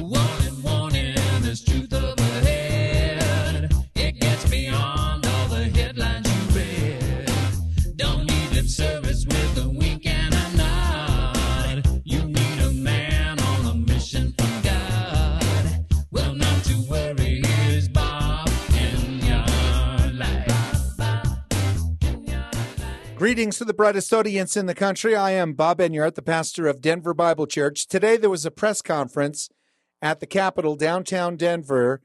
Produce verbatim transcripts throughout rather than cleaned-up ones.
Warning, warning, there's truth overhead. It gets beyond all the headlines you read. Don't need lip service with a wink and a nod. You need a man on a mission from God. Well, not to worry, here's Bob in your life. Greetings to the brightest audience in the country. I am Bob Enyart, the pastor of Denver Bible Church. Today there was a press conference at the Capitol, downtown Denver,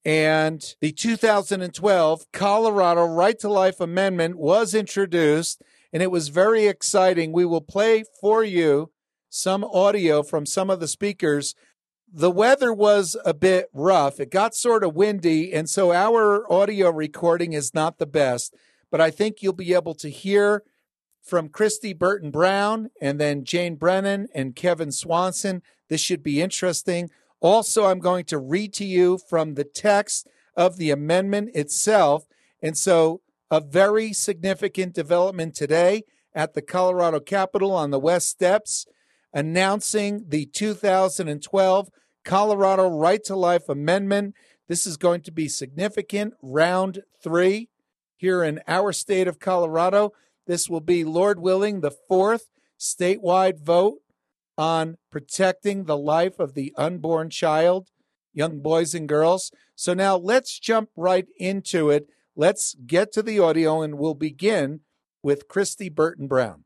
and the two thousand twelve Colorado Right to Life Amendment was introduced, and it was very exciting. We will play for you some audio from some of the speakers. The weather was a bit rough. It got sort of windy, and so our audio recording is not the best, but I think you'll be able to hear from Christy Burton Brown and then Jane Brennan and Kevin Swanson. This should be interesting. Also, I'm going to read to you from the text of the amendment itself. And so a very significant development today at the Colorado Capitol on the West Steps, announcing the two thousand twelve Colorado Right to Life Amendment. This is going to be significant. Round three here in our state of Colorado. This will be, Lord willing, the fourth statewide vote on protecting the life of the unborn child, young boys and girls. So now let's jump right into it. Let's get to the audio, and we'll begin with Christy Burton Brown.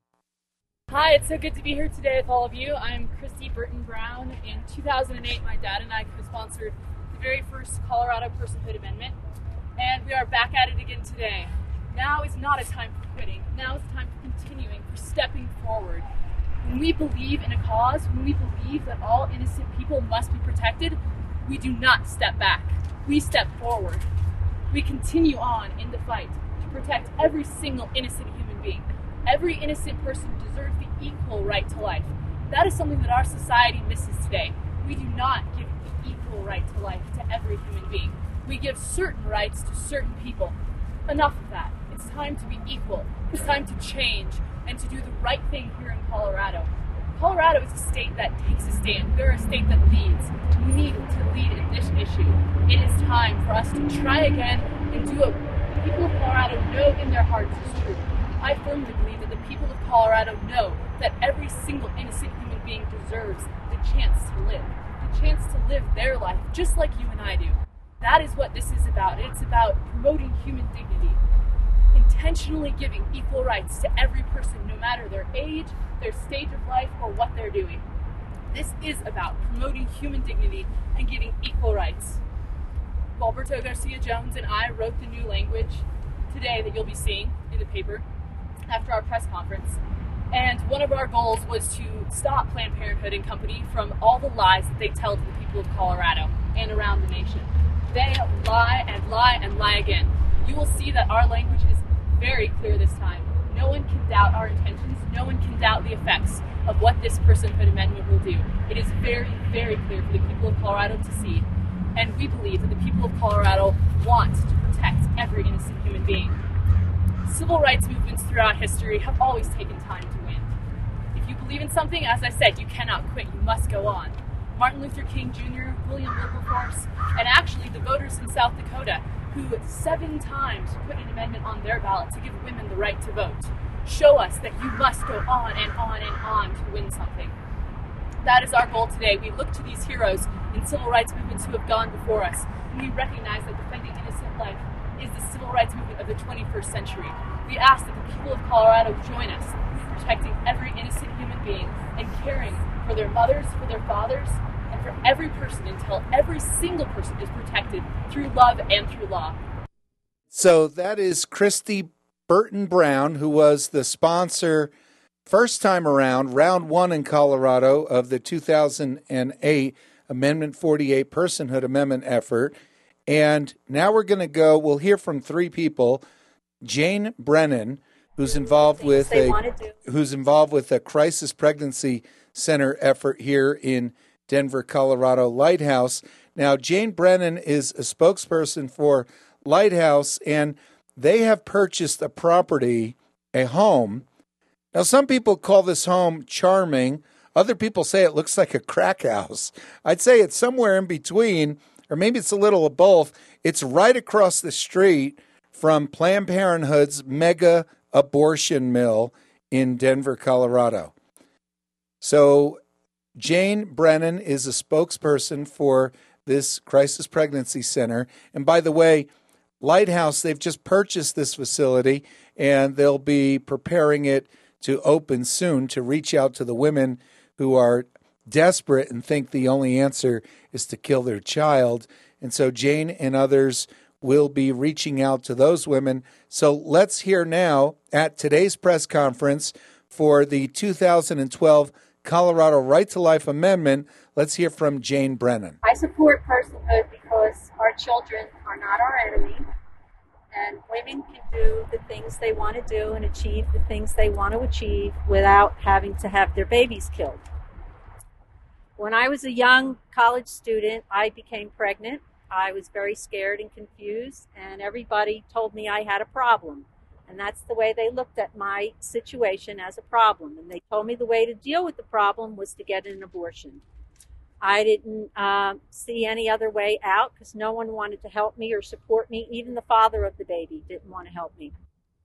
Hi, it's so good to be here today with all of you. I'm Christy Burton Brown. In two thousand eight, my dad and I co-sponsored the very first Colorado Personhood Amendment, and we are back at it again today. Now is not a time for quitting. Now is a time for continuing, for stepping forward. When we believe in a cause, when we believe that all innocent people must be protected, we do not step back. We step forward. We continue on in the fight to protect every single innocent human being. Every innocent person deserves the equal right to life. That is something that our society misses today. We do not give the equal right to life to every human being. We give certain rights to certain people. Enough of that. It's time to be equal. It's time to change and to do the right thing here in Colorado. Colorado is a state that takes a stand. We're a state that leads. We need to lead in this issue. It is time for us to try again and do what the people of Colorado know in their hearts is true. I firmly believe that the people of Colorado know that every single innocent human being deserves the chance to live, the chance to live their life just like you and I do. That is what this is about. It's about promoting human dignity, intentionally giving equal rights to every person, no matter their age, their stage of life, or what they're doing. This is about promoting human dignity and giving equal rights. Gualberto Garcia Jones and I wrote the new language today that you'll be seeing in the paper after our press conference. And one of our goals was to stop Planned Parenthood and company from all the lies that they tell to the people of Colorado and around the nation. They lie and lie and lie again. You will see that our language is very clear this time. No one can doubt our intentions. No one can doubt the effects of what this personhood amendment will do. It is very, very clear for the people of Colorado to see. And we believe that the people of Colorado want to protect every innocent human being. Civil rights movements throughout history have always taken time to win. If you believe in something, as I said, you cannot quit. You must go on. Martin Luther King Junior, William Wilberforce, and actually the voters in South Dakota who seven times put an amendment on their ballot to give women the right to vote, show us that you must go on and on and on to win something. That is our goal today. We look to these heroes in civil rights movements who have gone before us, and we recognize that defending innocent life is the civil rights movement of the twenty-first century. We ask that the people of Colorado join us in protecting every innocent human being and caring for their mothers, for their fathers, and for every person until every single person is protected through love and through law. So that is Christy Burton Brown, who was the sponsor first time around, round one in Colorado of the two thousand eight Amendment forty-eight Personhood Amendment effort. And now we're going to go, we'll hear from three people. Jane Brennan, who's involved with a who's involved with a crisis pregnancy center effort here in Denver, Colorado, Lighthouse. Now, Jane Brennan is a spokesperson for Lighthouse, and they have purchased a property, a home. Now, some people call this home charming. Other people say it looks like a crack house. I'd say it's somewhere in between, or maybe it's a little of both. It's right across the street from Planned Parenthood's mega abortion mill in Denver, Colorado. So Jane Brennan is a spokesperson for this crisis pregnancy center. And by the way, Lighthouse, they've just purchased this facility, and they'll be preparing it to open soon to reach out to the women who are desperate and think the only answer is to kill their child. And so Jane and others will be reaching out to those women. So let's hear now at today's press conference for the two thousand twelve Colorado Right to Life Amendment. Let's hear from Jane Brennan. I support personhood because our children are not our enemy, and women can do the things they want to do and achieve the things they want to achieve without having to have their babies killed. When I was a young college student, I became pregnant. I was very scared and confused, and everybody told me I had a problem. And that's the way they looked at my situation, as a problem. And they told me the way to deal with the problem was to get an abortion. I didn't uh, see any other way out because no one wanted to help me or support me. Even the father of the baby didn't want to help me.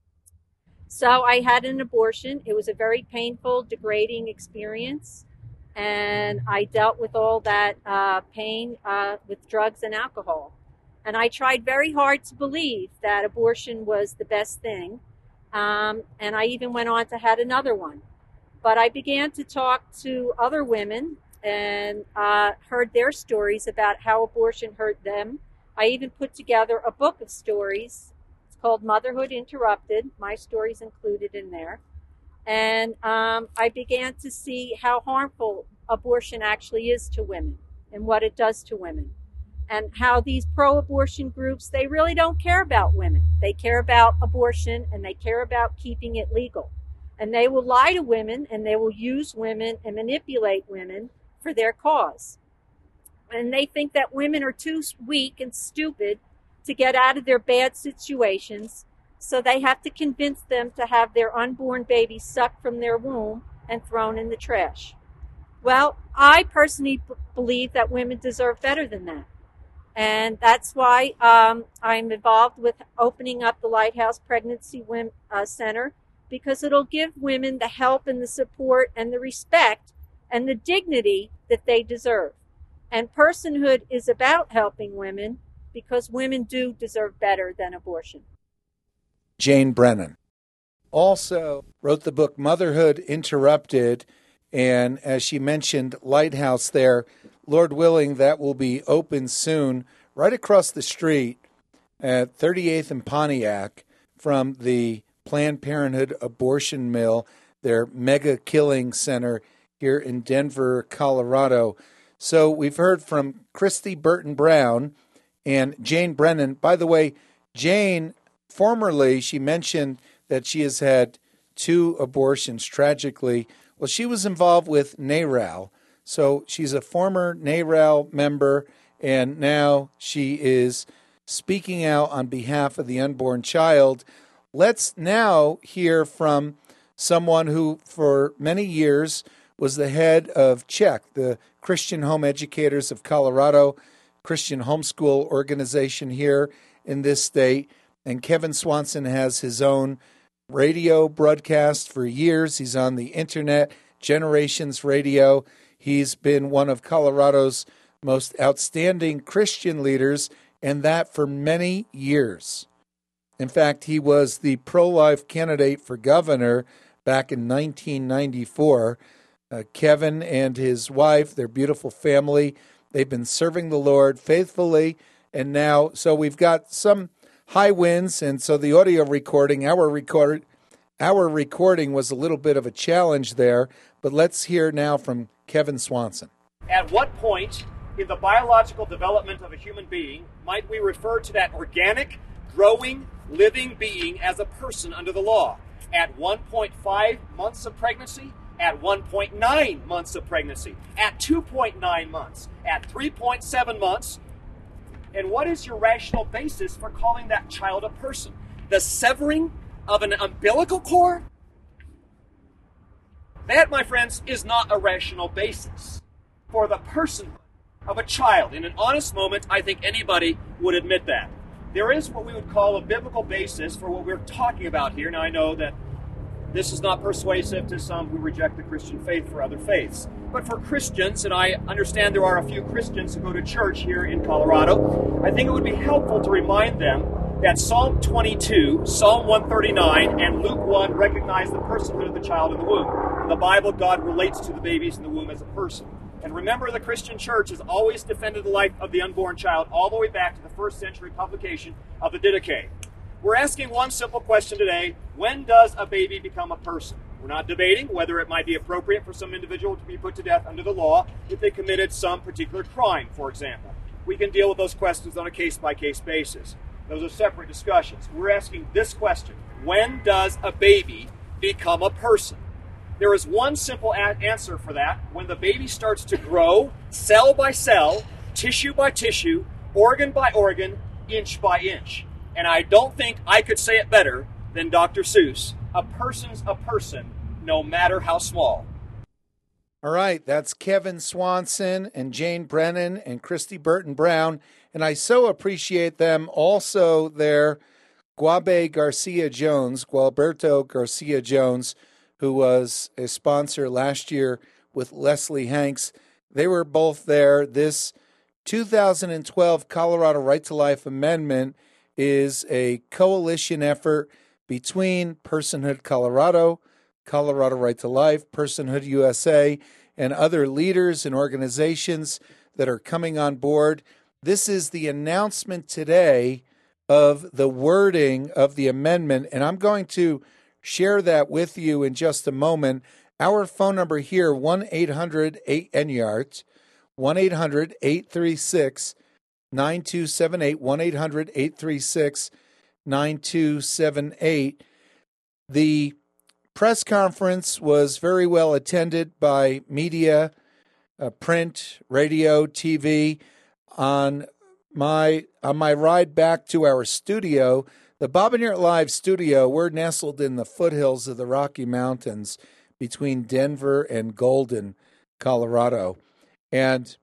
So I had an abortion. It was a very painful, degrading experience. And I dealt with all that uh, pain uh, with drugs and alcohol. And I tried very hard to believe that abortion was the best thing. Um, and I even went on to have another one. But I began to talk to other women and uh, heard their stories about how abortion hurt them. I even put together a book of stories. It's called Motherhood Interrupted. My story's included in there. And um, I began to see how harmful abortion actually is to women and what it does to women. And how these pro-abortion groups, they really don't care about women. They care about abortion, and they care about keeping it legal. And they will lie to women, and they will use women and manipulate women for their cause. And they think that women are too weak and stupid to get out of their bad situations, so they have to convince them to have their unborn baby sucked from their womb and thrown in the trash. Well, I personally b- believe that women deserve better than that. And that's why um, I'm involved with opening up the Lighthouse Pregnancy Wom- uh, Center, because it'll give women the help and the support and the respect and the dignity that they deserve. And personhood is about helping women, because women do deserve better than abortion. Jane Brennan also wrote the book Motherhood Interrupted, and as she mentioned, Lighthouse there, Lord willing, that will be open soon, right across the street at thirty-eighth and Pontiac from the Planned Parenthood abortion mill, their mega killing center here in Denver, Colorado. So we've heard from Christy Burton Brown and Jane Brennan. By the way, Jane, formerly, she mentioned that she has had two abortions, tragically. Well, she was involved with NARAL. So she's a former NARAL member, and now she is speaking out on behalf of the unborn child. Let's now hear from someone who, for many years, was the head of CHEC, the Christian Home Educators of Colorado, Christian homeschool organization here in this state. And Kevin Swanson has his own radio broadcast for years. He's on the internet, Generations Radio. He's been one of Colorado's most outstanding Christian leaders, and that for many years. In fact, he was the pro-life candidate for governor back in nineteen ninety-four. Uh, Kevin and his wife, their beautiful family, they've been serving the Lord faithfully, and now, so we've got some high winds, and so the audio recording, our record, our recording was a little bit of a challenge there, but let's hear now from Kevin Swanson. At what point in the biological development of a human being might we refer to that organic, growing, living being as a person under the law? At one point five months of pregnancy? At one point nine months of pregnancy? At two point nine months? At three point seven months? And what is your rational basis for calling that child a person? The severing of an umbilical cord? That, my friends, is not a rational basis for the personhood of a child. In an honest moment, I think anybody would admit that. There is what we would call a biblical basis for what we're talking about here. Now, I know that this is not persuasive to some who reject the Christian faith for other faiths. But for Christians, and I understand there are a few Christians who go to church here in Colorado, I think it would be helpful to remind them that Psalm twenty-two, Psalm one thirty-nine, and Luke one recognize the personhood of the child in the womb. In the Bible, God relates to the babies in the womb as a person. And remember, the Christian church has always defended the life of the unborn child all the way back to the first century publication of the Didache. We're asking one simple question today: when does a baby become a person? We're not debating whether it might be appropriate for some individual to be put to death under the law if they committed some particular crime, for example. We can deal with those questions on a case-by-case basis. Those are separate discussions. We're asking this question: when does a baby become a person? There is one simple a- answer for that: when the baby starts to grow, cell by cell, tissue by tissue, organ by organ, inch by inch. And I don't think I could say it better than Doctor Seuss. A person's a person, no matter how small. All right, that's Kevin Swanson and Jane Brennan and Christy Burton Brown, and I so appreciate them. Also there, Guabe Garcia Jones, Gualberto Garcia Jones, who was a sponsor last year with Leslie Hanks. They were both there. This two thousand twelve Colorado Right to Life Amendment is a coalition effort between Personhood Colorado, Colorado Right to Life, Personhood U S A, and other leaders and organizations that are coming on board. This is the announcement today of the wording of the amendment, and I'm going to share that with you in just a moment. Our phone number here, one eight hundred eight N Y A R T, one eight hundred eight three six nine two seven eight, one eight hundred eight three six nine two seven eight. The press conference was very well attended by media, uh, print, radio, T V. On my on my ride back to our studio, the Bob and Yurt Live studio, we're nestled in the foothills of the Rocky Mountains between Denver and Golden, Colorado. And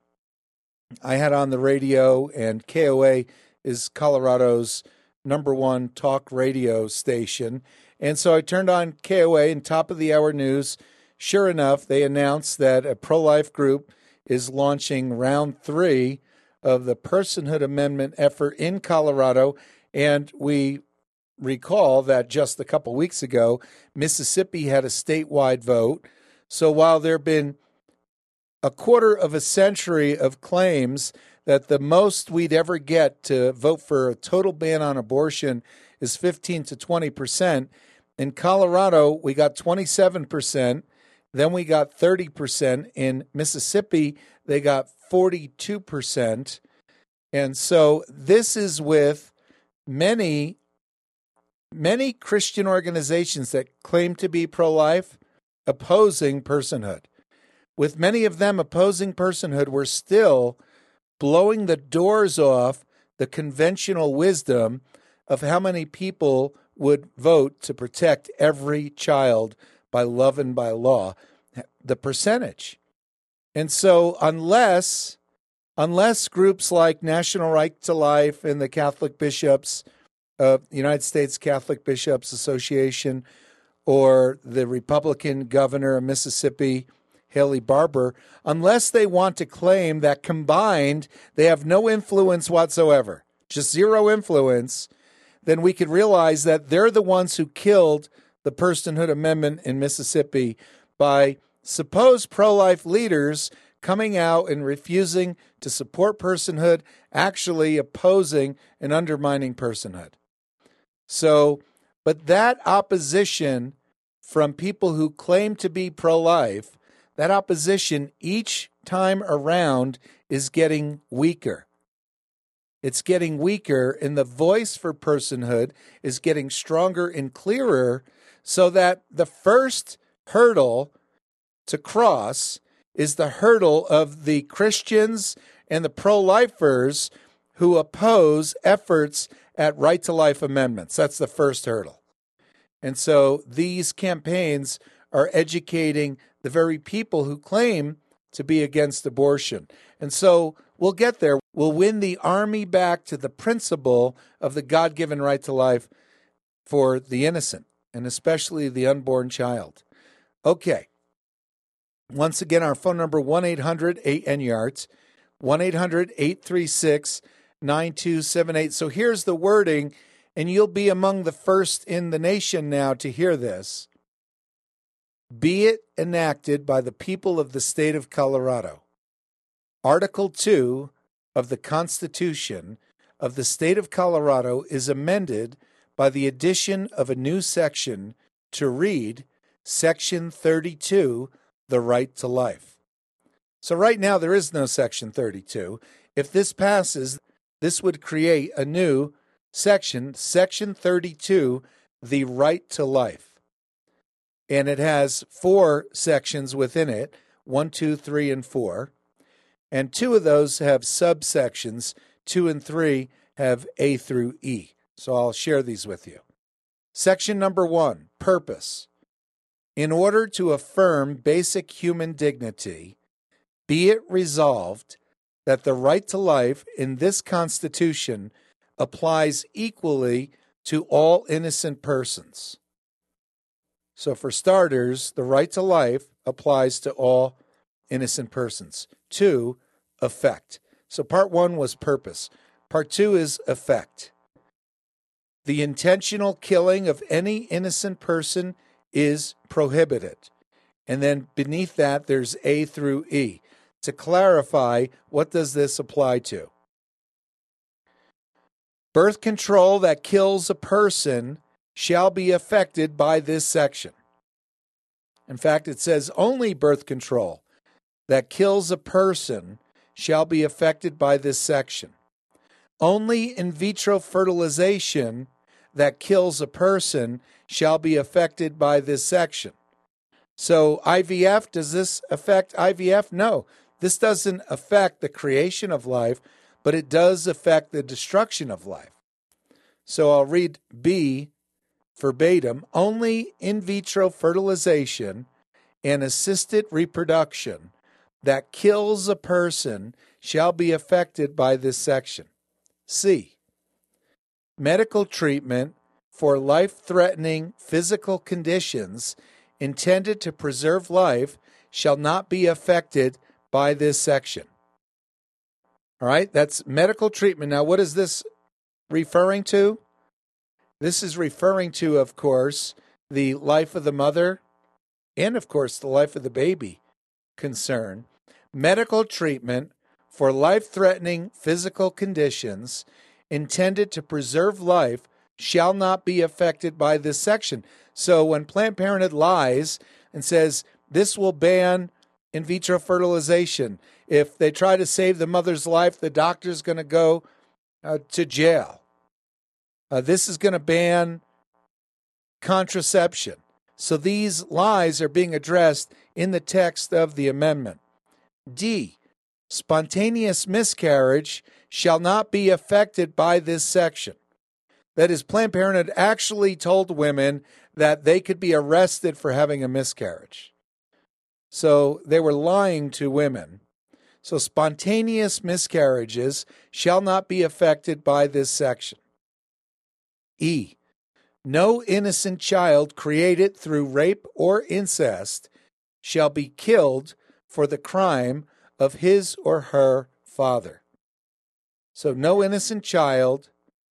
I had on the radio, and K O A is Colorado's number one talk radio station. And so I turned on K O A and top of the hour news. Sure enough, they announced that a pro-life group is launching round three of the Personhood Amendment effort in Colorado. And we recall that just a couple weeks ago, Mississippi had a statewide vote. So while there have been a quarter of a century of claims that the most we'd ever get to vote for a total ban on abortion is fifteen to twenty percent, in Colorado, we got twenty-seven percent. Then we got thirty percent. In Mississippi, they got forty-two percent. And so this is with many, many Christian organizations that claim to be pro-life opposing personhood. With many of them opposing personhood, we're still blowing the doors off the conventional wisdom of how many people would vote to protect every child by love and by law, the percentage. And so unless unless groups like National Right to Life and the Catholic Bishops, uh, United States Catholic Bishops Association, or the Republican governor of Mississippi, Haley Barbour, unless they want to claim that combined they have no influence whatsoever, just zero influence, then we could realize that they're the ones who killed the Personhood Amendment in Mississippi by supposed pro-life leaders coming out and refusing to support personhood, actually opposing and undermining personhood. So, but that opposition from people who claim to be pro-life, that opposition each time around is getting weaker. It's getting weaker, and the voice for personhood is getting stronger and clearer, so that the first hurdle to cross is the hurdle of the Christians and the pro-lifers who oppose efforts at right-to-life amendments. That's the first hurdle. And so these campaigns are educating the very people who claim to be against abortion. And so we'll get there. We'll win the army back to the principle of the God-given right to life for the innocent, and especially the unborn child. Okay. Once again, our phone number, one eight hundred eight N Y A R T S, one eight hundred eight three six nine two seven eight. So here's the wording, and you'll be among the first in the nation now to hear this. Be it enacted by the people of the state of Colorado. Article two of the Constitution of the state of Colorado is amended by the addition of a new section to read Section thirty-two, the right to life. So right now there is no Section thirty-two. If this passes, this would create a new section, Section thirty-two, the right to life. And it has four sections within it, one, two, three, and four. And two of those have subsections. Two and three have A through E. So I'll share these with you. Section number one, purpose. In order to affirm basic human dignity, be it resolved that the right to life in this Constitution applies equally to all innocent persons. So for starters, the right to life applies to all innocent persons. Two, effect. So part one was purpose. Part two is effect. The intentional killing of any innocent person is prohibited. And then beneath that, there's A through E. To clarify, what does this apply to? Birth control that kills a person shall be affected by this section. In fact, it says only birth control that kills a person shall be affected by this section. Only in vitro fertilization that kills a person shall be affected by this section. So I V F, does this affect I V F? No, this doesn't affect the creation of life, but it does affect the destruction of life. So I'll read B verbatim. Only in vitro fertilization and assisted reproduction that kills a person shall be affected by this section. C. Medical treatment for life-threatening physical conditions intended to preserve life shall not be affected by this section. All right, that's medical treatment. Now, what is this referring to? This is referring to, of course, the life of the mother and, of course, the life of the baby concern. Medical treatment for life-threatening physical conditions intended to preserve life shall not be affected by this section. So when Planned Parenthood lies and says this will ban in vitro fertilization, if they try to save the mother's life, the doctor's going to go uh, to jail. Uh, this is going to ban contraception. So these lies are being addressed in the text of the amendment. D. Spontaneous miscarriage shall not be affected by this section. That is, Planned Parenthood actually told women that they could be arrested for having a miscarriage. So they were lying to women. So spontaneous miscarriages shall not be affected by this section. E. No innocent child created through rape or incest shall be killed for the crime of his or her father. So no innocent child,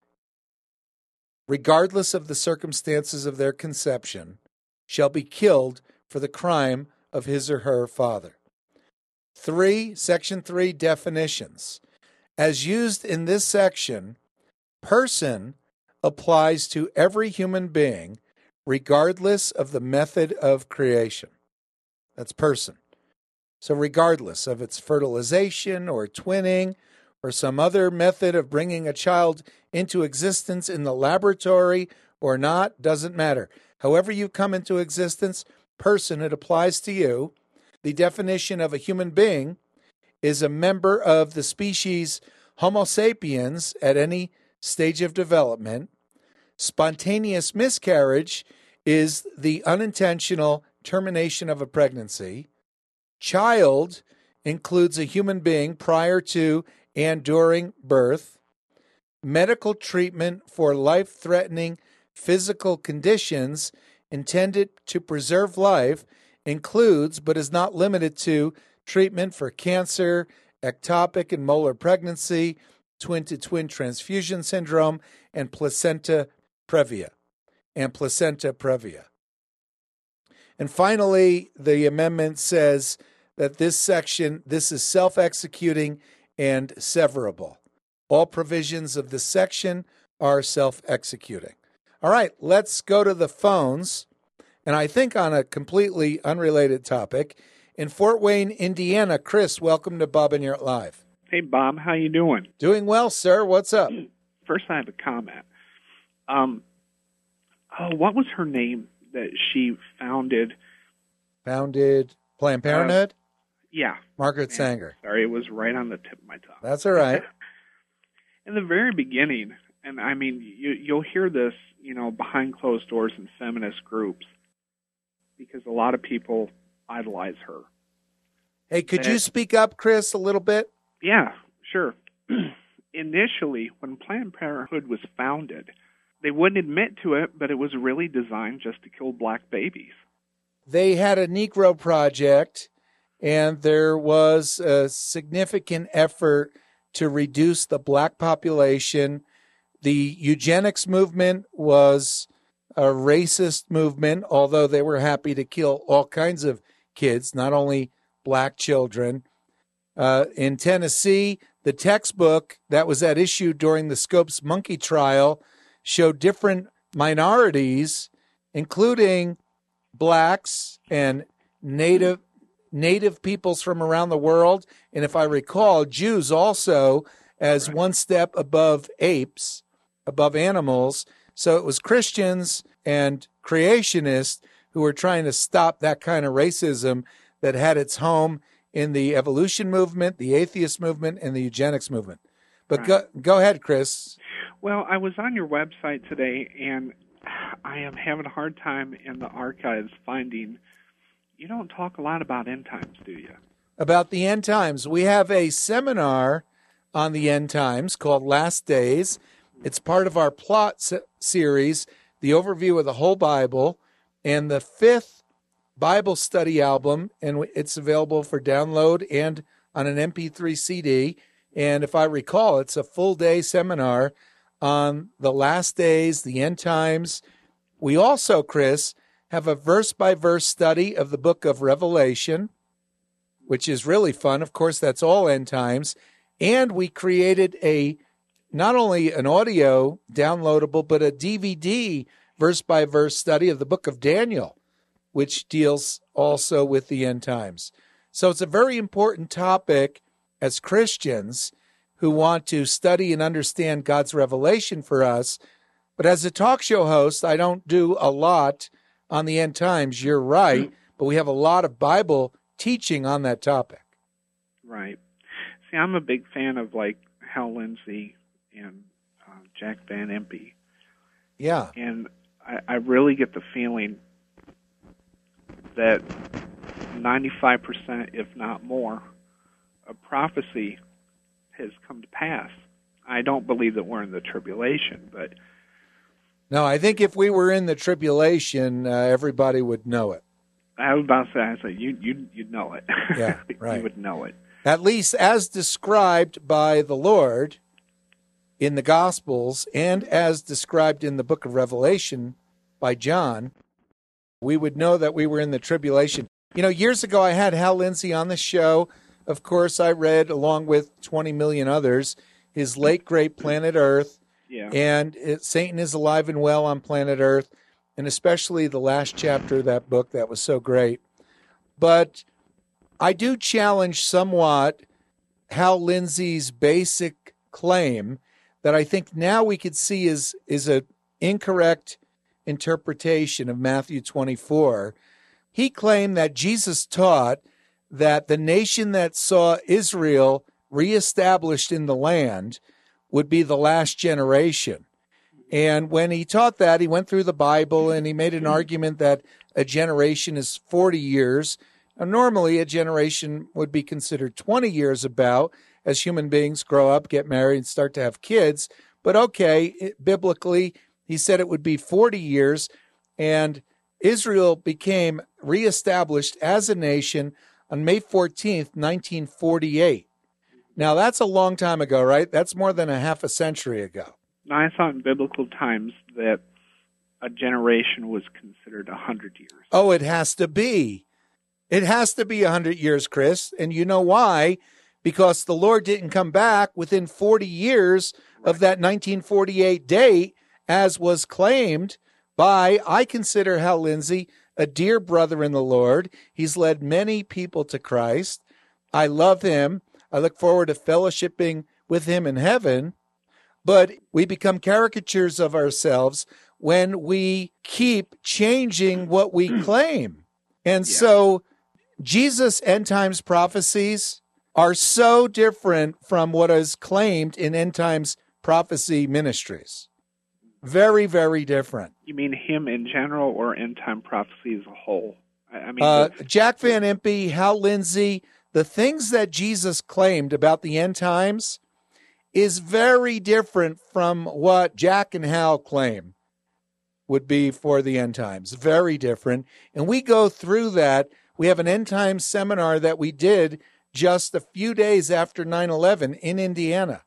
regardless of the circumstances of their conception, shall be killed for the crime of his or her father. Three, Section three, definitions. As used in this section, person applies to every human being, regardless of the method of creation. That's person. So regardless of its fertilization or twinning or some other method of bringing a child into existence in the laboratory or not, doesn't matter. However you come into existence, person, it applies to you. The definition of a human being is a member of the species Homo sapiens at any stage of development. Spontaneous miscarriage is the unintentional termination of a pregnancy. Child includes a human being prior to and during birth. Medical treatment for life-threatening physical conditions intended to preserve life includes, but is not limited to, treatment for cancer, ectopic and molar pregnancy, twin-to-twin transfusion syndrome, and placenta previa. And placenta previa. And finally, the amendment says that this section, this is self-executing and severable. All provisions of this section are self-executing. All right, let's go to the phones. And I think on a completely unrelated topic, in Fort Wayne, Indiana, Chris, welcome to Bob and Yurt Live. Hey, Bob, how you doing? Doing well, sir. What's up? First, I have a comment. Um, oh, what was her name that she founded? Founded Planned Parenthood? Uh, yeah. Margaret Man, Sanger. Sorry, it was right on the tip of my tongue. That's all right. In the very beginning, and I mean, you, you'll hear this, you know, behind closed doors in feminist groups, because a lot of people idolize her. Hey, could that, you speak up, Chris, a little bit? Yeah, sure. Initially, when Planned Parenthood was founded, they wouldn't admit to it, but it was really designed just to kill black babies. They had a Negro project, and there was a significant effort to reduce the black population. The eugenics movement was a racist movement, although they were happy to kill all kinds of kids, not only black children. Uh, in Tennessee, the textbook that was at issue during the Scopes monkey trial showed different minorities, including blacks and native native peoples from around the world, and if I recall, Jews also as Right. one step above apes, above animals. So it was Christians and creationists who were trying to stop that kind of racism that had its home in the evolution movement, the atheist movement, and the eugenics movement. But Right. go, go ahead, Chris. Well, I was on your website today, and I am having a hard time in the archives finding, you don't talk a lot about end times, do you? About the end times. We have a seminar on the end times called Last Days. It's part of our plot se- series, the overview of the whole Bible, and the fifth Bible study album, and it's available for download and on an M P three C D. And if I recall, it's a full day seminar on the last days, the end times. We also, Chris, have a verse-by-verse study of the book of Revelation, which is really fun. Of course, that's all end times. And we created a not only an audio downloadable, but a D V D verse-by-verse study of the book of Daniel, which deals also with the end times. So it's a very important topic as Christians who want to study and understand God's revelation for us. But as a talk show host, I don't do a lot on the end times. You're right, but we have a lot of Bible teaching on that topic. Right. See, I'm a big fan of, like, Hal Lindsey and uh, Jack Van Impe. Yeah. And I, I really get the feeling that ninety-five percent, if not more, of prophecy has come to pass. I don't believe that we're in the tribulation, but... No, I think if we were in the tribulation, uh, everybody would know it. I was about to say, I said, you, you, you'd know it. Yeah, right. You would know it. At least as described by the Lord in the Gospels and as described in the book of Revelation by John, we would know that we were in the tribulation. You know, years ago I had Hal Lindsey on the show. Of course, I read, along with twenty million others, his late great Planet Earth. Yeah. And it, Satan is alive and well on planet Earth, and especially the last chapter of that book that was so great. But I do challenge somewhat Hal Lindsey's basic claim that I think now we could see is is an incorrect interpretation of Matthew twenty-four. He claimed that Jesus taught that the nation that saw Israel reestablished in the land would be the last generation. And when he taught that, he went through the Bible and he made an argument that a generation is forty years. Now, normally, a generation would be considered twenty years about as human beings grow up, get married, and start to have kids. But okay, it, biblically, he said it would be forty years, and Israel became reestablished as a nation on May fourteenth, nineteen forty-eight. Now, that's a long time ago, right? That's more than a half a century ago. Now, I thought in biblical times that a generation was considered one hundred years. Oh, it has to be. It has to be one hundred years, Chris. And you know why? Because the Lord didn't come back within forty years of that nineteen forty-eight date, as was claimed by, I consider Hal Lindsey, a dear brother in the Lord. He's led many people to Christ. I love him. I look forward to fellowshipping with him in heaven. But we become caricatures of ourselves when we keep changing what we claim. And yeah. so Jesus' end times prophecies are so different from what is claimed in end times prophecy ministries. Very, very different. You mean him in general or end time prophecy as a whole? I, I mean, uh, the- Jack Van Impe, Hal Lindsey, the things that Jesus claimed about the end times is very different from what Jack and Hal claim would be for the end times. Very different. And we go through that. We have an end times seminar that we did just a few days after nine eleven in Indiana.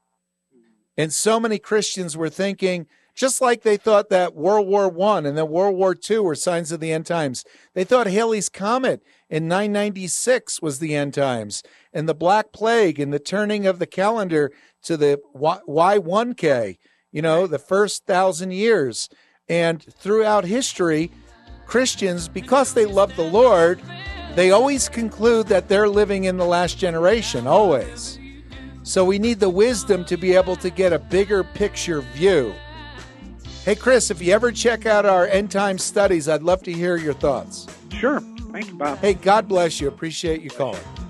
And so many Christians were thinking, just like they thought that World War One and then World War Two were signs of the end times. They thought Halley's Comet in nine ninety-six was the end times, and the Black Plague and the turning of the calendar to the Y one K, you know, the first thousand years. And throughout history, Christians, because they love the Lord, they always conclude that they're living in the last generation, always. So we need the wisdom to be able to get a bigger picture view. Hey, Chris, if you ever check out our end time studies, I'd love to hear your thoughts. Sure. Thank you, Bob. Hey, God bless you. Appreciate you calling.